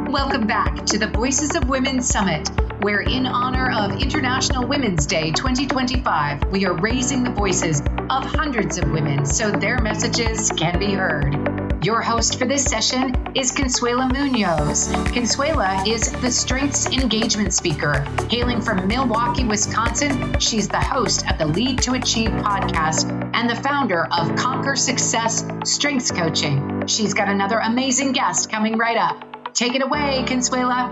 Welcome back to the Voices of Women Summit, where in honor of International Women's Day 2025, we are raising the voices of hundreds of women so their messages can be heard. Your host for this session is Consuela Munoz. Consuela is the Strengths Engagement Speaker. Hailing from Milwaukee, Wisconsin, she's the host of the Lead to Achieve podcast and the founder of Conquer Success Strengths Coaching. She's got another amazing guest coming right up. Take it away, Consuela.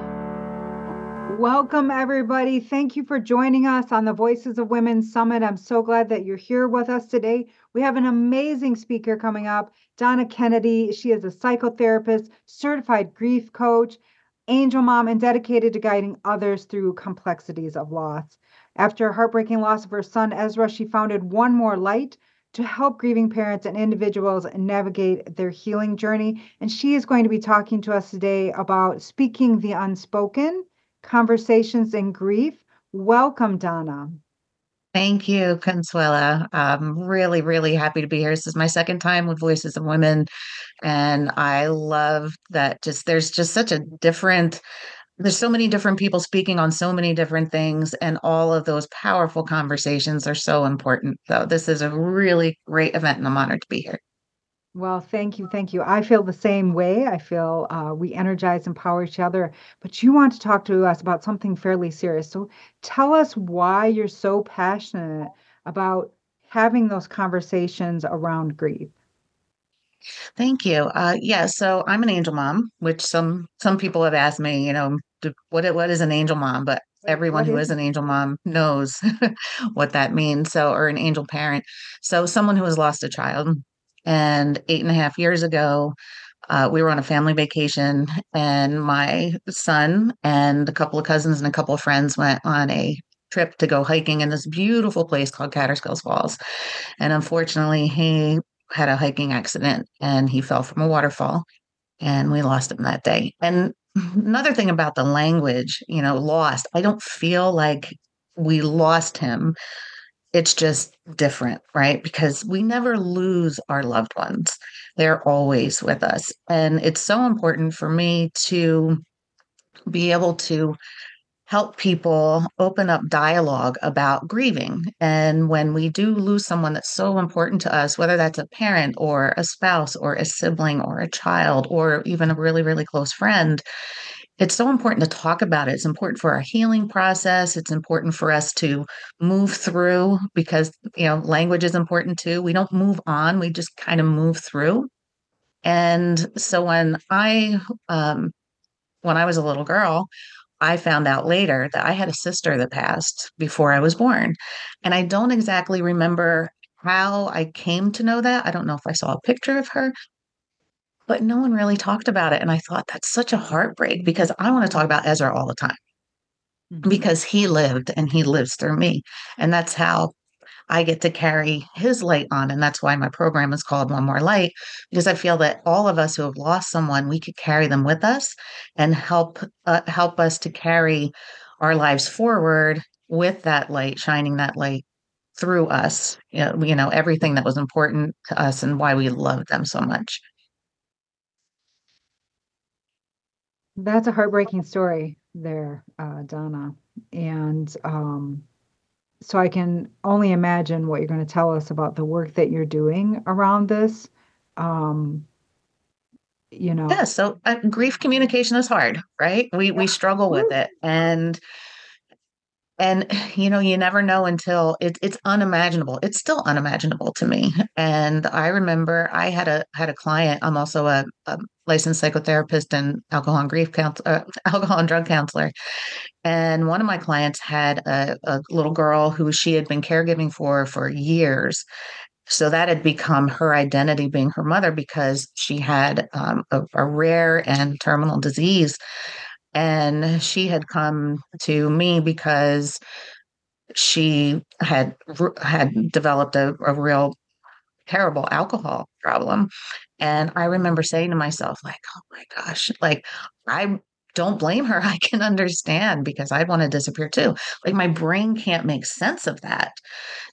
Welcome, everybody. Thank you for joining us on the Voices of Women Summit. I'm so glad that you're here with us today. We have an amazing speaker coming up, Donna Kennedy. She is a psychotherapist, certified grief coach, angel mom, and dedicated to guiding others through complexities of loss. After a heartbreaking loss of her son, Ezra, she founded One More Light to help grieving parents and individuals navigate their healing journey. And she is going to be talking to us today about speaking the unspoken, conversations in grief. Welcome, Donna. Thank you, Consuela. I'm really, really happy to be here. This is my second time with Voices of Women, and I love that there's just such a different, there's so many different people speaking on so many different things, and all of those powerful conversations are so important. So this is a really great event, and I'm honored to be here. Well, thank you. Thank you. I feel the same way. I feel we energize, empower each other. But you want to talk to us about something fairly serious. So tell us why you're so passionate about having those conversations around grief. Thank you. So I'm an angel mom, which some people have asked me, what is an angel mom? But everyone who is an angel mom knows what that means. Or an angel parent. So someone who has lost a child. And 8.5 years ago, we were on a family vacation, and my son and a couple of cousins and a couple of friends went on a trip to go hiking in this beautiful place called Catterskills Falls. And unfortunately, he had a hiking accident and he fell from a waterfall, and we lost him that day. And another thing about the language, lost, I don't feel like we lost him. It's just different, right? Because we never lose our loved ones. They're always with us. And it's so important for me to be able to help people open up dialogue about grieving. And when we do lose someone that's so important to us, whether that's a parent or a spouse or a sibling or a child or even a really, really close friend, it's so important to talk about it. It's important for our healing process. It's important for us to move through because, language is important too. We don't move on, we just kind of move through. And so when I was a little girl, I found out later that I had a sister that passed before I was born. And I don't exactly remember how I came to know that. I don't know if I saw a picture of her, but no one really talked about it. And I thought that's such a heartbreak because I want to talk about Ezra all the time because he lived and he lives through me. And that's how I get to carry his light on. And that's why my program is called One More Light, because I feel that all of us who have lost someone, we could carry them with us and help us to carry our lives forward with that light, shining that light through us, everything that was important to us and why we loved them so much. That's a heartbreaking story there, Donna. And so I can only imagine what you're going to tell us about the work that you're doing around this. Yeah, so grief communication is hard, right? We struggle with it. And you never know until it's unimaginable. It's still unimaginable to me. And I remember I had a client. I'm also a licensed psychotherapist and alcohol and drug counselor. And one of my clients had a little girl who she had been caregiving for years. So that had become her identity, being her mother, because she had a rare and terminal disease. And she had come to me because she had developed a real terrible alcohol problem. And I remember saying to myself, like, oh my gosh, like I don't blame her. I can understand because I'd want to disappear too. Like my brain can't make sense of that.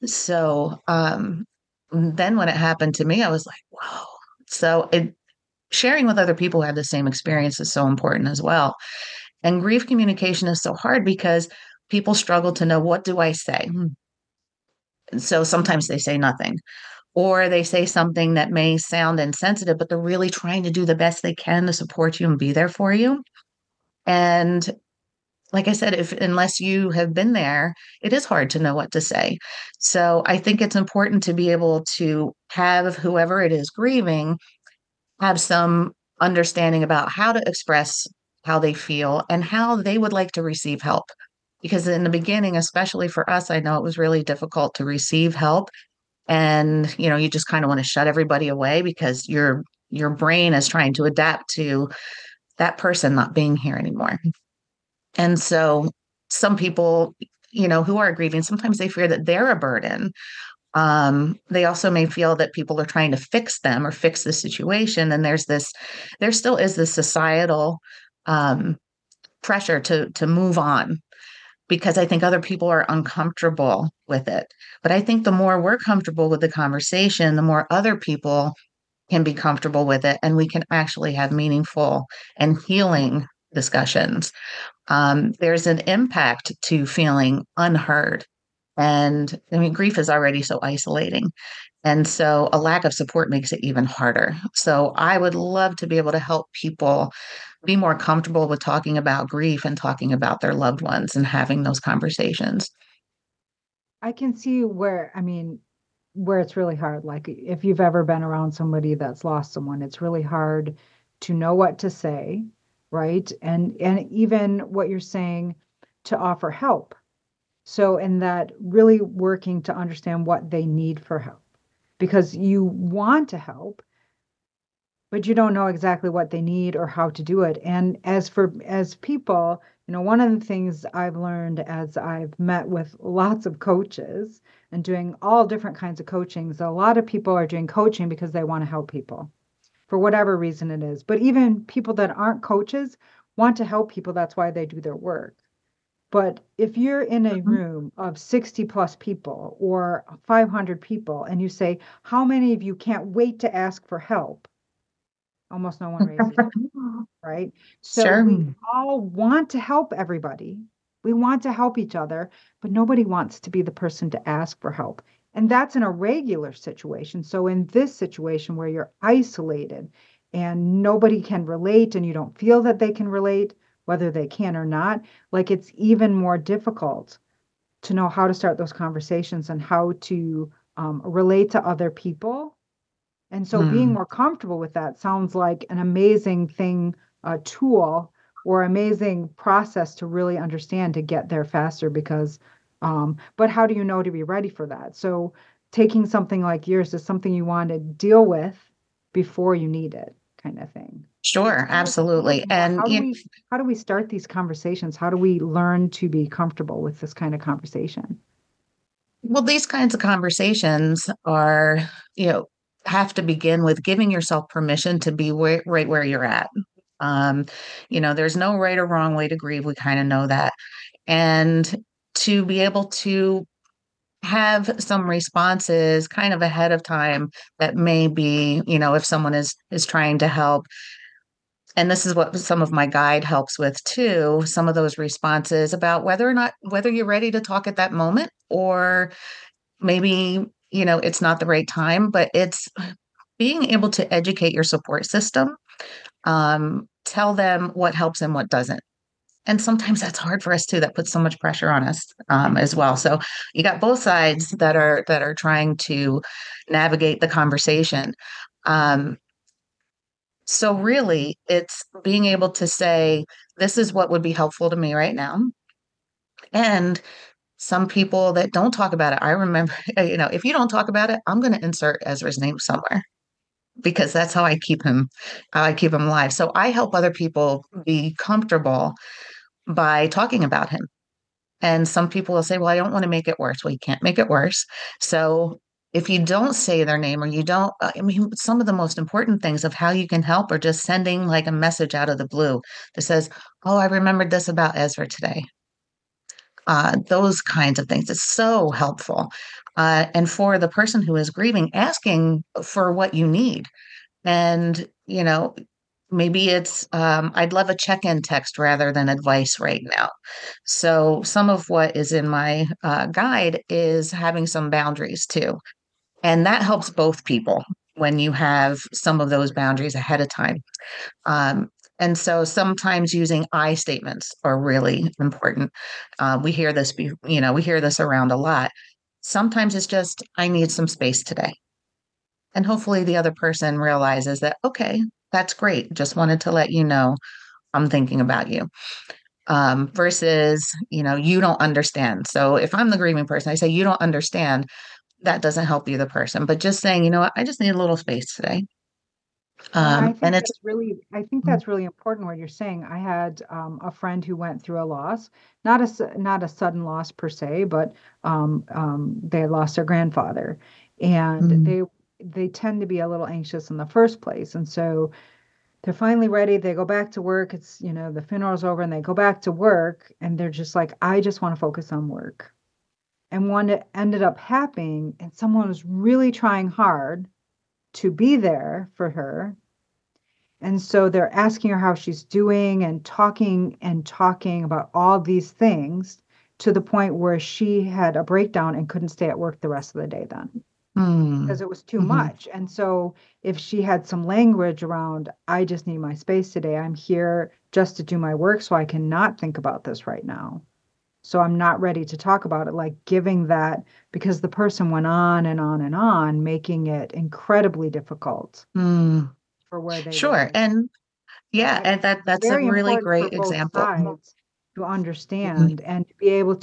So then when it happened to me, I was like, whoa. So sharing with other people who have the same experience is so important as well. And grief communication is so hard because people struggle to know, what do I say? So sometimes they say nothing, or they say something that may sound insensitive, but they're really trying to do the best they can to support you and be there for you. And like I said, if unless you have been there, it is hard to know what to say. So I think it's important to be able to have whoever it is grieving have some understanding about how to express how they feel and how they would like to receive help. Because in the beginning, especially for us, I know it was really difficult to receive help. And, you just kind of want to shut everybody away because your brain is trying to adapt to that person not being here anymore. And so some people, who are grieving, sometimes they fear that they're a burden. They also may feel that people are trying to fix them or fix the situation. And there still is this societal um, pressure to move on because I think other people are uncomfortable with it. But I think the more we're comfortable with the conversation, the more other people can be comfortable with it, and we can actually have meaningful and healing discussions. There's an impact to feeling unheard. And I mean, grief is already so isolating. And so a lack of support makes it even harder. So I would love to be able to help people be more comfortable with talking about grief and talking about their loved ones and having those conversations. I can see where it's really hard. Like if you've ever been around somebody that's lost someone, it's really hard to know what to say, right? And even what you're saying to offer help. So in that really working to understand what they need for help because you want to help, but you don't know exactly what they need or how to do it. And as people, one of the things I've learned as I've met with lots of coaches and doing all different kinds of coachings, a lot of people are doing coaching because they want to help people for whatever reason it is. But even people that aren't coaches want to help people. That's why they do their work. But if you're in a Mhm. room of 60 plus people or 500 people and you say, how many of you can't wait to ask for help? Almost no one raises their hand, right? So Sure. we all want to help everybody. We want to help each other, but nobody wants to be the person to ask for help. And that's in a regular situation. So in this situation where you're isolated and nobody can relate and you don't feel that they can relate, whether they can or not, like it's even more difficult to know how to start those conversations and how to relate to other people. And so being Hmm. more comfortable with that sounds like an amazing thing, a tool or amazing process to really understand to get there faster because, but how do you know to be ready for that? So taking something like yours is something you want to deal with before you need it kind of thing. So Sure, tell us absolutely. more. And How do we start these conversations? How do we learn to be comfortable with this kind of conversation? well, these kinds of conversations are, you know, have to begin with giving yourself permission to be right where you're at. Um, there's no right or wrong way to grieve. We kind of know that. And to be able to have some responses kind of ahead of time that may be, if someone is trying to help. And this is what some of my guide helps with too, some of those responses about whether you're ready to talk at that moment, or maybe, it's not the right time, but it's being able to educate your support system, tell them what helps and what doesn't. And sometimes that's hard for us too. That puts so much pressure on us, as well. So you got both sides that are trying to navigate the conversation. Um, so really, it's being able to say, this is what would be helpful to me right now. And some people that don't talk about it, I remember, if you don't talk about it, I'm going to insert Ezra's name somewhere because that's how I keep him alive. So I help other people be comfortable by talking about him. And some people will say, well, I don't want to make it worse. Well, you can't make it worse. So if you don't say their name or you don't, I mean, some of the most important things of how you can help are just sending like a message out of the blue that says, oh, I remembered this about Ezra today. Those kinds of things. It's so helpful. And for the person who is grieving, asking for what you need. And you know, maybe it's, I'd love a check-in text rather than advice right now. So some of what is in my guide is having some boundaries too. And that helps both people when you have some of those boundaries ahead of time. Um, and so sometimes using I statements are really important. We hear this around a lot. Sometimes it's just, I need some space today. And hopefully the other person realizes that, okay, that's great. Just wanted to let you know I'm thinking about you. Versus, you don't understand. So if I'm the grieving person, I say, you don't understand. That doesn't help either person. But just saying, you know what, I just need a little space today. And And it's, I think that's really important what you're saying. I had a friend who went through a loss, not a sudden loss per se, but they lost their grandfather, and mm, they tend to be a little anxious in the first place, and so they're finally ready. They go back to work. It's, the funeral's over, and they go back to work, and they're just like, I just want to focus on work. And when it ended up happening, and someone was really trying hard to be there for her, and so they're asking her how she's doing and talking about all these things to the point where she had a breakdown and couldn't stay at work the rest of the day then mm, because it was too mhm, much. And so if she had some language around, I just need my space today. I'm here just to do my work so I cannot think about this right now. So I'm not ready to talk about it, like giving that because the person went on and on and on, making it incredibly difficult mm. for where they Sure. were. And So yeah, and it's that's a very really important for great both example. sides to Mhm. understand and to be able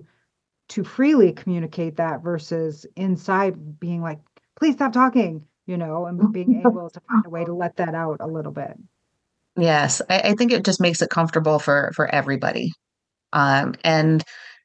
to freely communicate that versus inside being like, please stop talking, and being able to find a way to let that out a little bit. Yes, I think it just makes it comfortable for everybody. And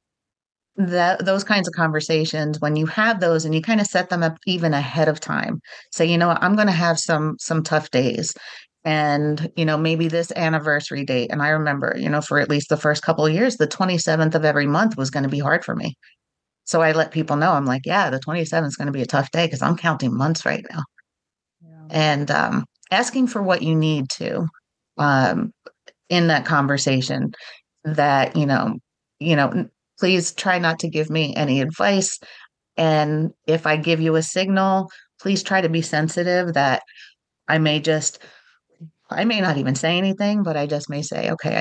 that those kinds of conversations, when you have those and you kind of set them up even ahead of time, say, you know what, I'm going to have some tough days. And, maybe this anniversary date. And I remember, for at least the first couple of years, the 27th of every month was going to be hard for me. So I let people know, I'm like, yeah, the 27th is going to be a tough day because I'm counting months right now. Yeah. And asking for what you need to um, in that conversation that, you know, please try not to give me any advice. And if I give you a signal, please try to be sensitive that I may just, I may not even say anything, but I just may say, okay,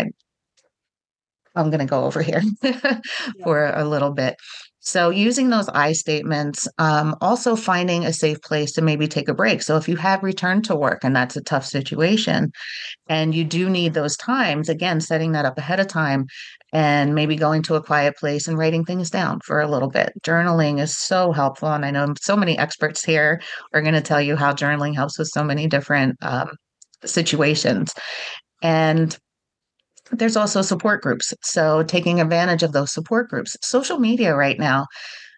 I'm going to go over here Yeah. for a little bit. So, using those I statements, also finding a safe place to maybe take a break. So, if you have returned to work and that's a tough situation and you do need those times, again, setting that up ahead of time and maybe going to a quiet place and writing things down for a little bit. Journaling is so helpful. And I know so many experts here are going to tell you how journaling helps with so many different situations. And there's also support groups. So taking advantage of those support groups. Social media right now,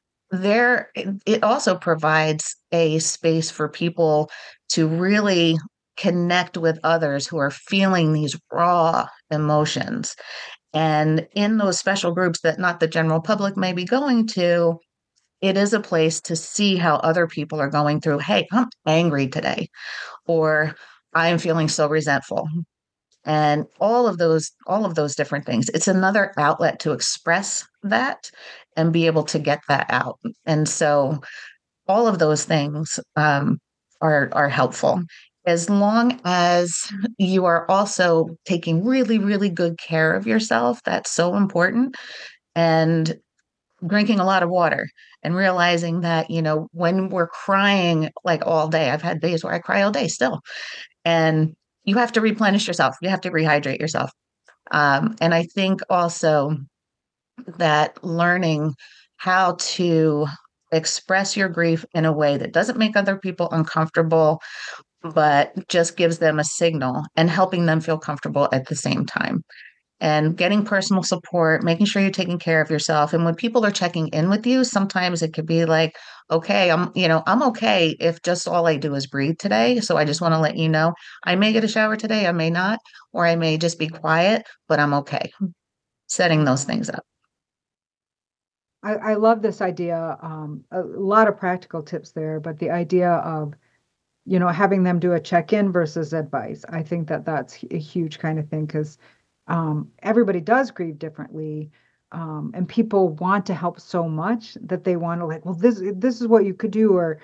it also provides a space for people to really connect with others who are feeling these raw emotions. And in those special groups that not the general public may be going to, it is a place to see how other people are going through. Hey, I'm angry today, or I'm feeling so resentful, and all of those different things. It's another outlet to express that and be able to get that out. And so all of those things are helpful as long as you are also taking really, really good care of yourself. That's so important. And drinking a lot of water and realizing that, when we're crying like all day, I've had days where I cry all day still, and you have to replenish yourself. You have to rehydrate yourself. And I think also that learning how to express your grief in a way that doesn't make other people uncomfortable, but just gives them a signal and helping them feel comfortable at the same time. And getting personal support, making sure you're taking care of yourself. And when people are checking in with you, sometimes it could be like, okay, I'm okay if just all I do is breathe today. So I just want to let you know, I may get a shower today, I may not, or I may just be quiet, but I'm okay. Setting those Yeah. things up. I love this idea. A lot of practical tips there, but the idea of having them do a check-in versus advice. I think that that's a huge kind of thing because everybody does grieve differently. And people want to help so much that they want to like, well, this is what you could do, or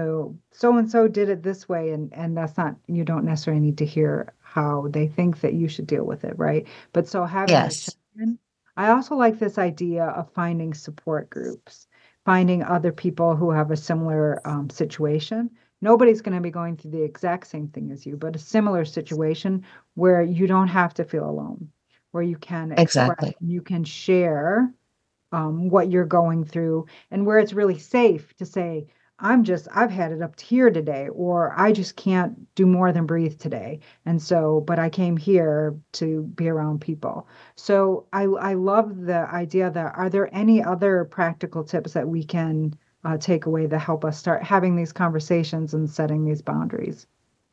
so and so did it this way, and that's not, you don't necessarily need to hear how they think that you should deal with it, right? But so having the Yes, check-in, I also like this idea of finding support groups, finding other people who have a similar situation. Nobody's going to be going through the exact same thing as you, but a similar situation where you don't have to feel alone, where you can express, exactly. you can share what you're going through, and where it's really safe to say, I've had it up to here today, or I just can't do more than breathe today. And so, but I came here to be around people. So I love the idea that, are there any other practical tips that we can take away that help us start having these conversations and setting these boundaries?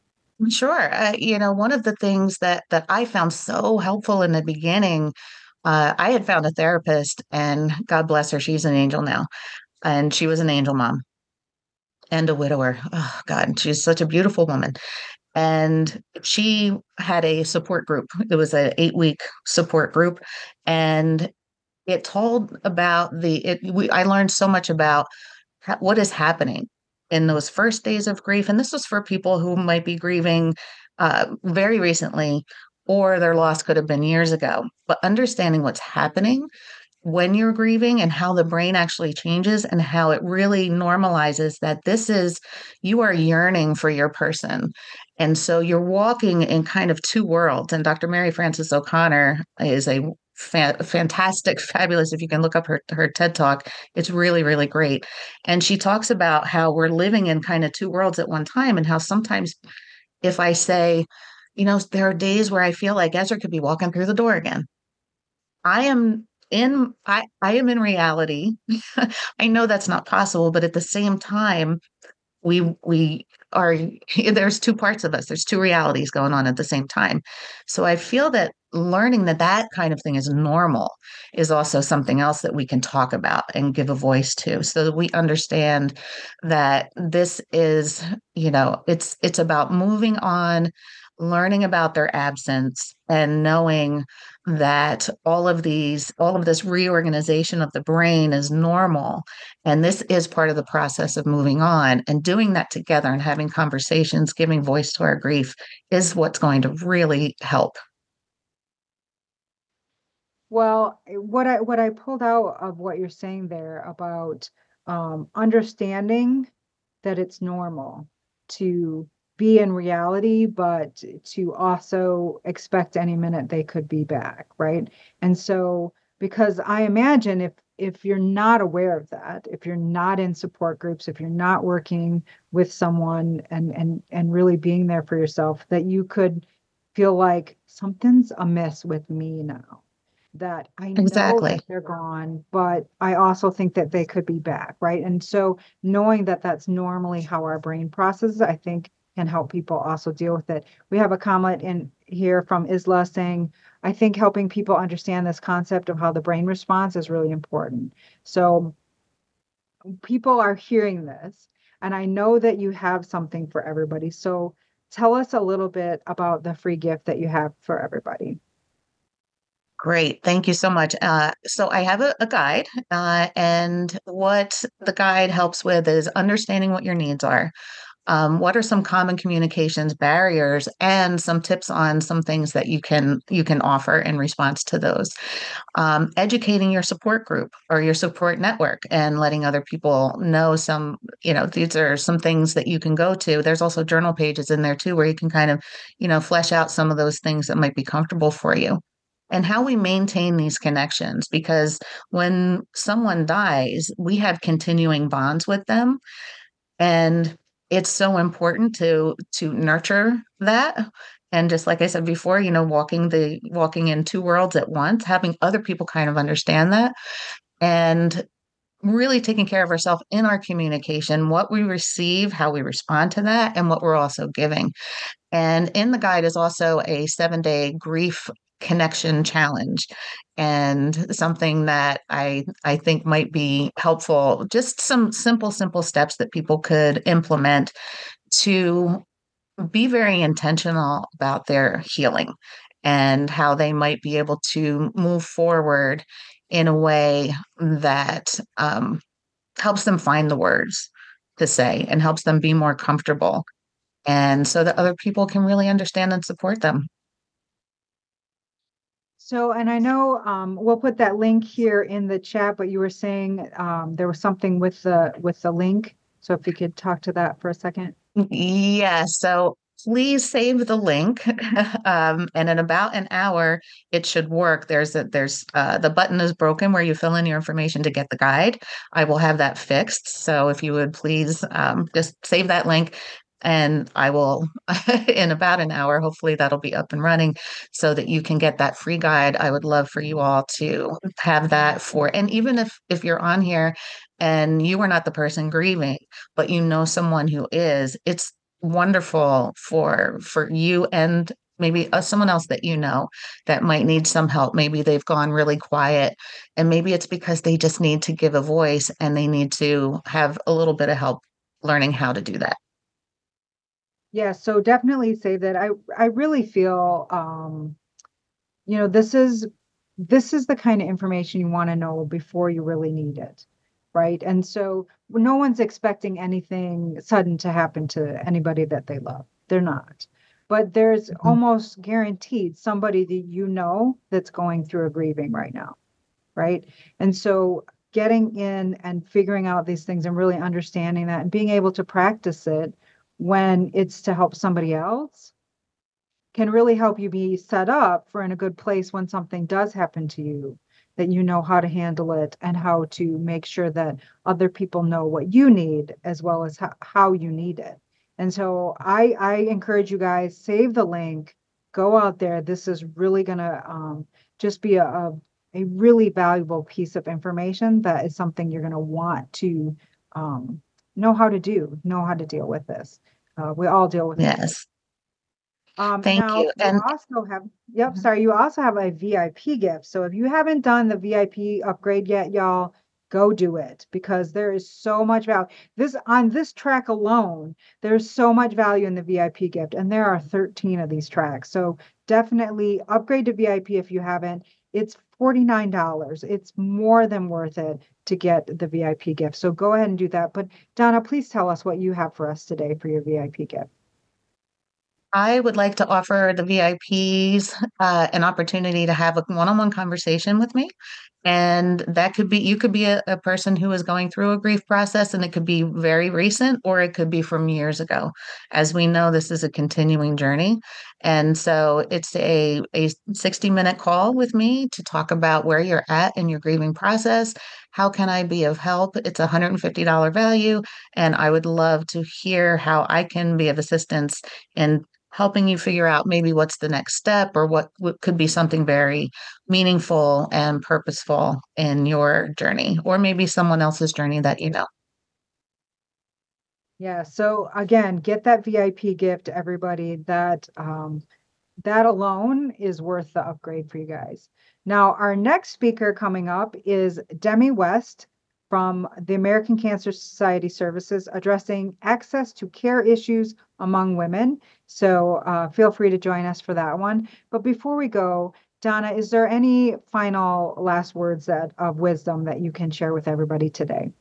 Sure. One of the things that I found so helpful in the beginning, I had found a therapist, and God bless her, she's an angel now, and she was an angel mom and a widower. Oh God, she's such a beautiful woman. And she had a support group. It was an 8-week support group, and it told about I learned so much about what is happening in those first days of grief. And this was for people who might be grieving very recently, or their loss could have been years ago. But understanding what's happening when you're grieving and how the brain actually changes and how it really normalizes that you are yearning for your person. And so you're walking in kind of two worlds. And Dr. Mary Frances O'Connor is a fantastic, fabulous. If you can look up her TED Talk, it's really, really great. And she talks about how we're living in kind of two worlds at one time, and how sometimes if I say, there are days where I feel like Ezra could be walking through the door again. I am in reality. I know that's not possible, but at the same time, we are there's two parts of us. There's two realities going on at the same time. So I feel that learning that kind of thing is normal is also something else that we can talk about and give a voice to, so that we understand that this is, it's about moving on, learning about their absence, and knowing that all of this reorganization of the brain is normal, and this is part of the process of moving on, and doing that together and having conversations, giving voice to our grief is what's going to really help. Well, what I pulled out of what you're saying there about understanding that it's normal to be in reality, but to also expect any minute they could be back, right? And so, because I imagine if you're not aware of that, if you're not in support groups, if you're not working with someone and really being there for yourself, that you could feel like something's amiss with me now, that I know that Exactly. they're gone, but I also think that they could be back, right? And so knowing that that's normally how our brain processes, I think can help people also deal with it. We have a comment in here from Isla saying, I think helping people understand this concept of how the brain responds is really important. So people are hearing this, and I know that you have something for everybody. So tell us a little bit about the free gift that you have for everybody. Great. Thank you so much. So I have a guide, and what the guide helps with is understanding what your needs are. What are some common communications barriers, and some tips on some things that you can offer in response to those. Educating your support group or your support network, and letting other people know these are some things that you can go to. There's also journal pages in there too, where you can kind of, flesh out some of those things that might be comfortable for you. And how we maintain these connections, because when someone dies, we have continuing bonds with them, and it's so important to nurture that. And just like I said before, walking in two worlds at once, having other people kind of understand that, and really taking care of ourselves in our communication, what we receive, how we respond to that, and what we're also giving. And in the guide is also a 7-day grief connection challenge, and something that I think might be helpful. Just some simple steps that people could implement to be very intentional about their healing and how they might be able to move forward in a way that helps them find the words to say and helps them be more comfortable. And so that other people can really understand and support them. So, and I know we'll put that link here in the chat, but you were saying there was something with the link. So if you could talk to that for a second. Yeah, so please save the link. And in about an hour, it should work. There's the button is broken where you fill in your information to get the guide. I will have that fixed. So if you would please just save that link. And I will, in about an hour, hopefully that'll be up and running so that you can get that free guide. I would love for you all to have that and even if you're on here and you are not the person grieving, but you know someone who is, it's wonderful for you and maybe someone else that you know that might need some help. Maybe they've gone really quiet and maybe it's because they just need to give a voice and they need to have a little bit of help learning how to do that. Yeah, so definitely say that I really feel this is the kind of information you want to know before you really need it, right? And so no one's expecting anything sudden to happen to anybody that they love. They're not. But there's almost guaranteed somebody that you know that's going through a grieving right now, right? And so getting in and figuring out these things and really understanding that and being able to practice it when it's to help somebody else can really help you be set up for in a good place when something does happen to you, that you know how to handle it and how to make sure that other people know what you need as well as how you need it. And so I encourage you guys, save the link, go out there. This is really going to just be a really valuable piece of information that is something you're going to want to know how to deal with this. We all deal with it. Yes. Thank Now you. you also have, you also have a VIP gift. So if you haven't done the VIP upgrade yet, y'all, go do it because there is so much value. On this track alone, there's so much value in the VIP gift, and there are 13 of these tracks. So definitely upgrade to VIP if you haven't. It's $49. It's more than worth it to get the VIP gift. So go ahead and do that. But Donna, please tell us what you have for us today for your VIP gift. I would like to offer the VIPs an opportunity to have a one-on-one conversation with me. And that could be, you could be a person who is going through a grief process, and it could be very recent or it could be from years ago. As we know, this is a continuing journey. And so it's a 60-minute call with me to talk about where you're at in your grieving process. How can I be of help? It's a $150 value. And I would love to hear how I can be of assistance in helping you figure out maybe what's the next step or what could be something very meaningful and purposeful in your journey, or maybe someone else's journey that you know. Yeah. So again, get that VIP gift, everybody. That alone is worth the upgrade for you guys. Now, our next speaker coming up is Demi West from the American Cancer Society Services, addressing access to care issues among women. So feel free to join us for that one. But before we go, Donna, is there any final last words of wisdom that you can share with everybody today?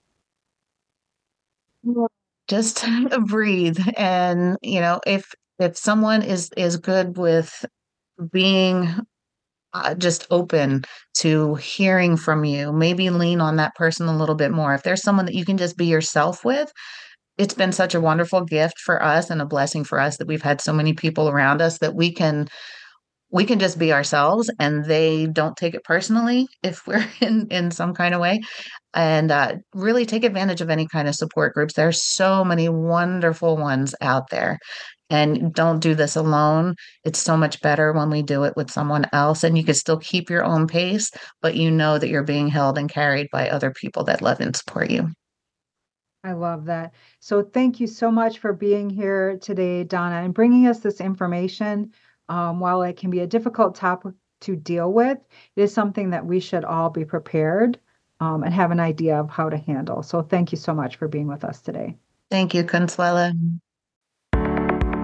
Just breathe. And, if someone is good with being just open to hearing from you, maybe lean on that person a little bit more. If there's someone that you can just be yourself with, it's been such a wonderful gift for us and a blessing for us that we've had so many people around us that we can just be ourselves and they don't take it personally if we're in some kind of way, and really take advantage of any kind of support groups. There's so many wonderful ones out there, and don't do this alone. It's so much better when we do it with someone else, and you can still keep your own pace, but you know that you're being held and carried by other people that love and support you. I love that. So thank you so much for being here today, Donna, and bringing us this information. While it can be a difficult topic to deal with, it is something that we should all be prepared and have an idea of how to handle. So thank you so much for being with us today. Thank you, Consuela.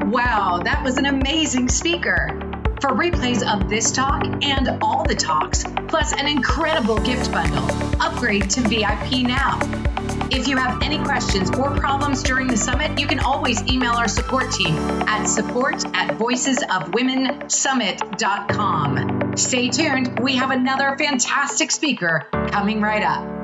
Wow, that was an amazing speaker. For replays of this talk and all the talks, plus an incredible gift bundle, upgrade to VIP now. If you have any questions or problems during the summit, you can always email our support team at support@voicesofwomensummit.com. Stay tuned. We have another fantastic speaker coming right up.